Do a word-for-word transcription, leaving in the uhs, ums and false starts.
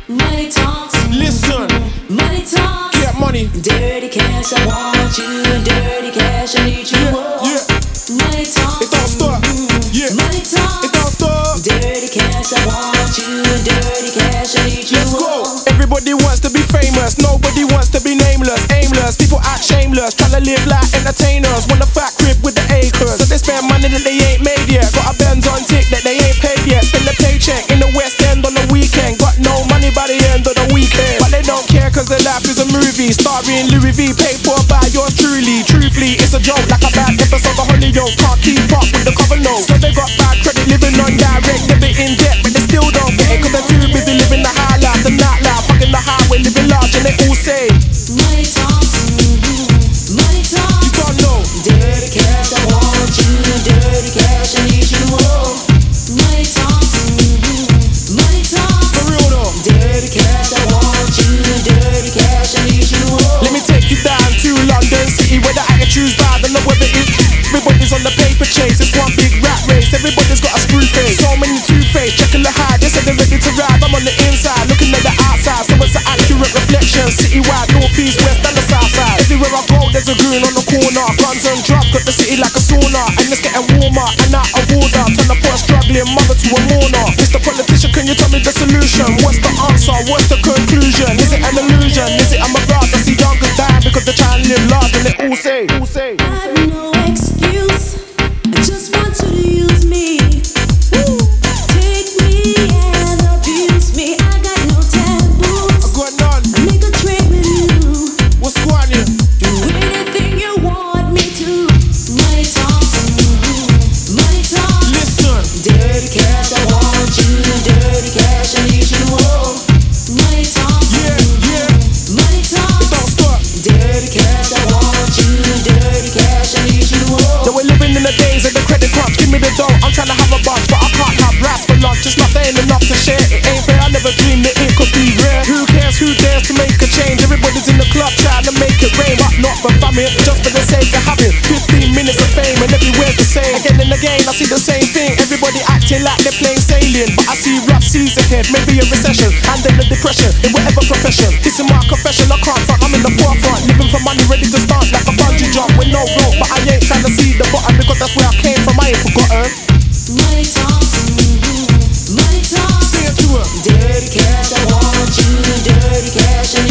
Money talks. Listen. Money talks. Get money. Dirty cash, I want you. Dirty cash, I need you. Yeah, yeah. Money talks. It don't stop. Yeah. Money talks. It don't stop. Dirty cash, I want you. Dirty cash, I need you. Let's go. Everybody wants to be famous. Nobody wants to be nameless. Aimless. People act shameless. Trying to live like entertainers. Want a fat crib with the acres. So they spend money that they ain't made yet. Got a Benz on tick that they ain't paid yet. Spend a paycheck in the West End on the weekend. Got no money by the end of the weekend. But they don't care cause their life is a movie. Starring Louis V. Paid for by yours truly. Truthfully, it's a joke like a bad episode of Hollyoaks. Can't keep up with the cover notes. So they got bad credit living on direct debit in debt. But they still don't get it cause they're too busy living the high life. The night life, fucking the highway, living large. And they all say money talks. Money talks. you don't know. Dirty cash, I want you. Dirty cash, I need you. Money talks. Money talks. For real though. Dirty cash, I want you. Dirty cash, I need you. Let me take you down to London City where the attitude's bad and the weather is. Everybody's on the paper chase, it's one big rat race. Everybody's got a screw face, so many two-faced. Checking the high, they said they're ready to ride. I'm on the inside, looking at the outside, so it's an accurate reflection. Citywide, north, east, west, and the south side. Everywhere I go, there's a goon on the corner. Guns and drugs, got the city like a sauna. And it's getting warmer and out of order. Turn the poor struggling mother to a mourner. Mister Politician, can you tell me the solution? What's the answer? What's the conclusion? Is it an illusion? Is it a mirage? I see youngers dying because they're trying to live large. And they all say, all say I've no excuse. I just want you to use me. Woo. Take me and abuse me. I got no taboos. I got none. I make a trade with you. What's going on here? Do anything you want me to. Money talks. Money talks. Listen. Dirty cash, I want you. Dirty cash, I need you. Money talks. Yeah, yeah. Money It talks. don't stop. Dirty cash, I want you. Dirty cash, I need you. So we're living in the days of the credit crunch. Give me the dough, I'm trying to have a bunch, but I can't have rats for lunch. It's not there ain't enough to share. It ain't fair, I never dreamed that it could be rare. Who cares, who dares to make a change? Everybody's in the club trying to make it rain, but not for famine, just for the sake of having fifteen minutes of fame and everywhere's the same. Again and again, I see the same thing. Everybody acting like they're playing sailing, but I see rough seas ahead, maybe a recession, and then a depression in whatever profession. This is my confession, I can't front, I'm in the forefront, living for money, ready to start like a bungee jump with no rope, but I ain't trying to see the bottom because that's where I came from. I ain't forgotten. Money talks. Money talks. Say it to her. Dirty cash, I want you. Dirty cash, I